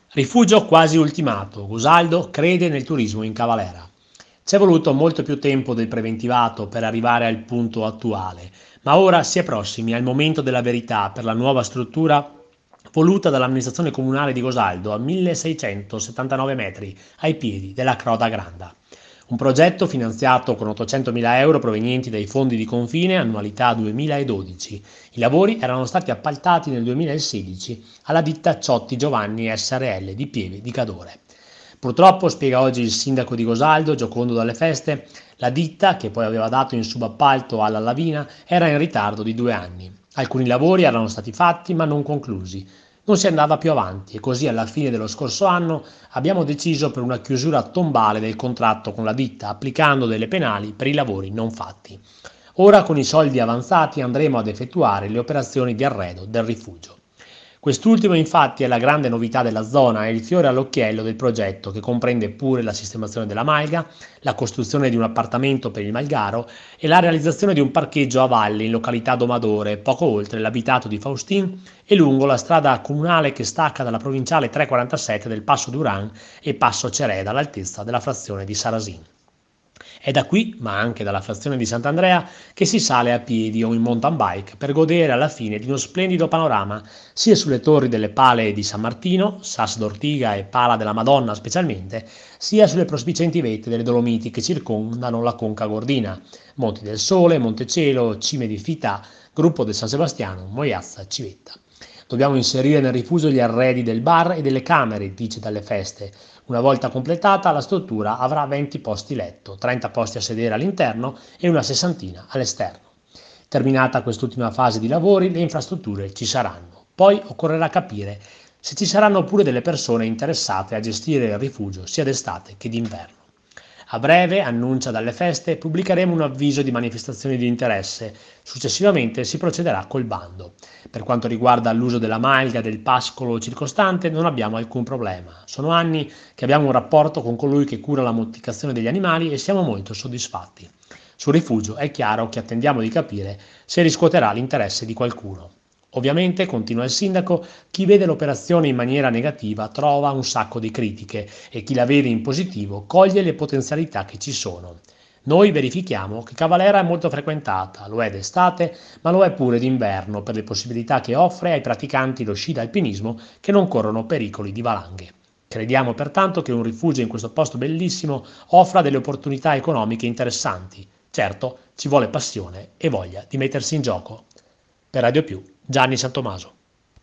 Rifugio quasi ultimato, Gosaldo crede nel turismo in Cavalera. C'è voluto molto più tempo del preventivato per arrivare al punto attuale, ma ora si è prossimi al momento della verità per la nuova struttura voluta dall'amministrazione comunale di Gosaldo a 1679 metri ai piedi della Croda Granda. Un progetto finanziato con 800.000 euro provenienti dai fondi di confine, annualità 2012. I lavori erano stati appaltati nel 2016 alla ditta Ciotti Giovanni SRL di Pieve di Cadore. Purtroppo, spiega oggi il sindaco di Gosaldo, Giocondo Dalle Feste, la ditta, che poi aveva dato in subappalto alla Lavina, era in ritardo di 2 anni. Alcuni lavori erano stati fatti ma non conclusi. Non si andava più avanti e così alla fine dello scorso anno abbiamo deciso per una chiusura tombale del contratto con la ditta, applicando delle penali per i lavori non fatti. Ora con i soldi avanzati andremo ad effettuare le operazioni di arredo del rifugio. Quest'ultimo infatti è la grande novità della zona e il fiore all'occhiello del progetto, che comprende pure la sistemazione della malga, la costruzione di un appartamento per il Malgaro e la realizzazione di un parcheggio a valle in località Domadore, poco oltre l'abitato di Faustin e lungo la strada comunale che stacca dalla provinciale 347 del Passo Duran e Passo Cereda all'altezza della frazione di Sarasin. È da qui, ma anche dalla frazione di Sant'Andrea, che si sale a piedi o in mountain bike per godere alla fine di uno splendido panorama sia sulle torri delle Pale di San Martino, Sas d'Ortiga e Pala della Madonna specialmente, sia sulle prospicenti vette delle Dolomiti che circondano la Conca Gordina, Monti del Sole, Montecielo, Cime di Fità, Gruppo del San Sebastiano, Moiazza, Civetta. Dobbiamo inserire nel rifugio gli arredi del bar e delle camere, dice Dalle Feste. Una volta completata, la struttura avrà 20 posti letto, 30 posti a sedere all'interno e una sessantina all'esterno. Terminata quest'ultima fase di lavori, le infrastrutture ci saranno. Poi occorrerà capire se ci saranno pure delle persone interessate a gestire il rifugio sia d'estate che d'inverno. A breve, annuncia Dalle Feste, pubblicheremo un avviso di manifestazione di interesse. Successivamente si procederà col bando. Per quanto riguarda l'uso della malga e del pascolo circostante, non abbiamo alcun problema. Sono anni che abbiamo un rapporto con colui che cura la moltiplicazione degli animali e siamo molto soddisfatti. Sul rifugio è chiaro che attendiamo di capire se riscuoterà l'interesse di qualcuno. Ovviamente, continua il sindaco, chi vede l'operazione in maniera negativa trova un sacco di critiche e chi la vede in positivo coglie le potenzialità che ci sono. Noi verifichiamo che Cavalera è molto frequentata, lo è d'estate, ma lo è pure d'inverno per le possibilità che offre ai praticanti lo sci d'alpinismo che non corrono pericoli di valanghe. Crediamo pertanto che un rifugio in questo posto bellissimo offra delle opportunità economiche interessanti. Certo, ci vuole passione e voglia di mettersi in gioco. Per Radio Più, Gianni Santomaso.